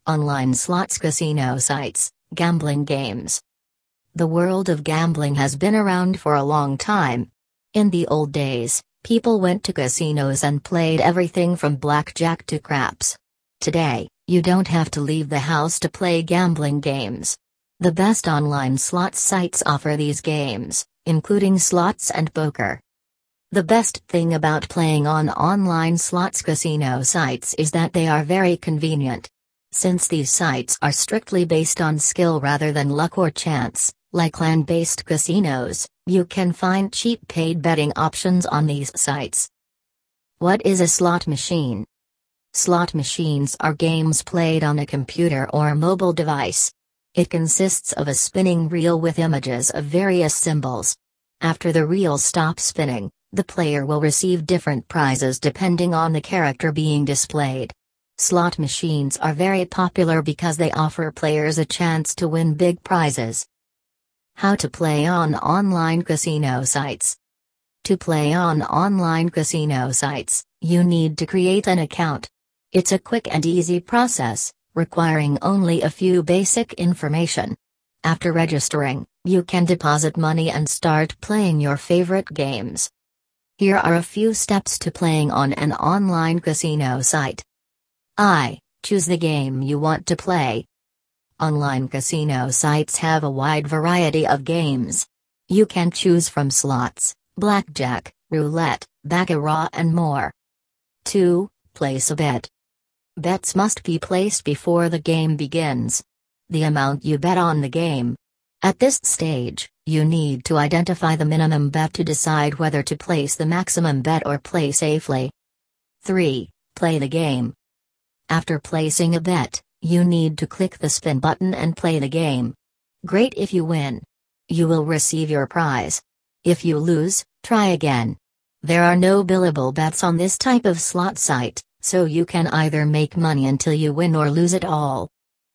Online slots, casino sites, gambling games. The world of gambling has been around for a long time. In the old days, people went to casinos and played everything from blackjack to craps. Today, you don't have to leave the house to play gambling games. The best online slot sites offer these games, including slots and poker. The best thing about playing on online slots casino sites is that they are very convenient. Since these sites are strictly based on skill rather than luck or chance, like land-based casinos, you can find cheap paid betting options on these sites. What is a slot machine? Slot machines are games played on a computer or mobile device. It consists of a spinning reel with images of various symbols. After the reel stops spinning, the player will receive different prizes depending on the character being displayed. Slot machines are very popular because they offer players a chance to win big prizes. How to play on online casino sites. To play on online casino sites, you need to create an account. It's a quick and easy process, requiring only a few basic information. After registering, you can deposit money and start playing your favorite games. Here are a few steps to playing on an online casino site. Choose the game you want to play. Online casino sites have a wide variety of games. You can choose from slots, blackjack, roulette, baccarat and more. 2. Place a bet. Bets must be placed before the game begins. The amount you bet on the game. At this stage, you need to identify the minimum bet to decide whether to place the maximum bet or play safely. 3. Play the game. After placing a bet, you need to click the spin button and play the game. Great if you win. You will receive your prize. If you lose, try again. There are no billable bets on this type of slot site, so you can either make money until you win or lose it all.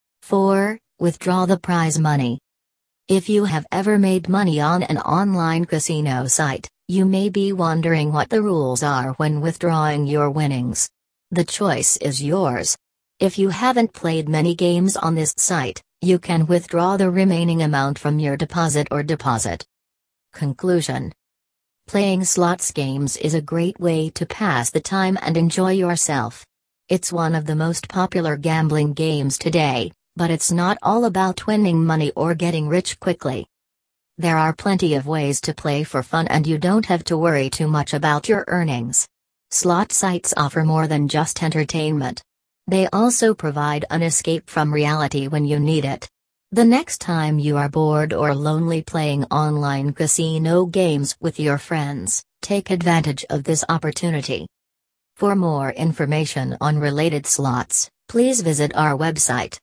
4. Withdraw the prize money. If you have ever made money on an online casino site, you may be wondering what the rules are when withdrawing your winnings. The choice is yours. If you haven't played many games on this site, you can withdraw the remaining amount from your deposit or deposit. Conclusion. Playing slots games is a great way to pass the time and enjoy yourself. It's one of the most popular gambling games today, but it's not all about winning money or getting rich quickly. There are plenty of ways to play for fun and you don't have to worry too much about your earnings. Slot sites offer more than just entertainment. They also provide an escape from reality when you need it. The next time you are bored or lonely playing online casino games with your friends, take advantage of this opportunity. For more information on related slots, please visit our website.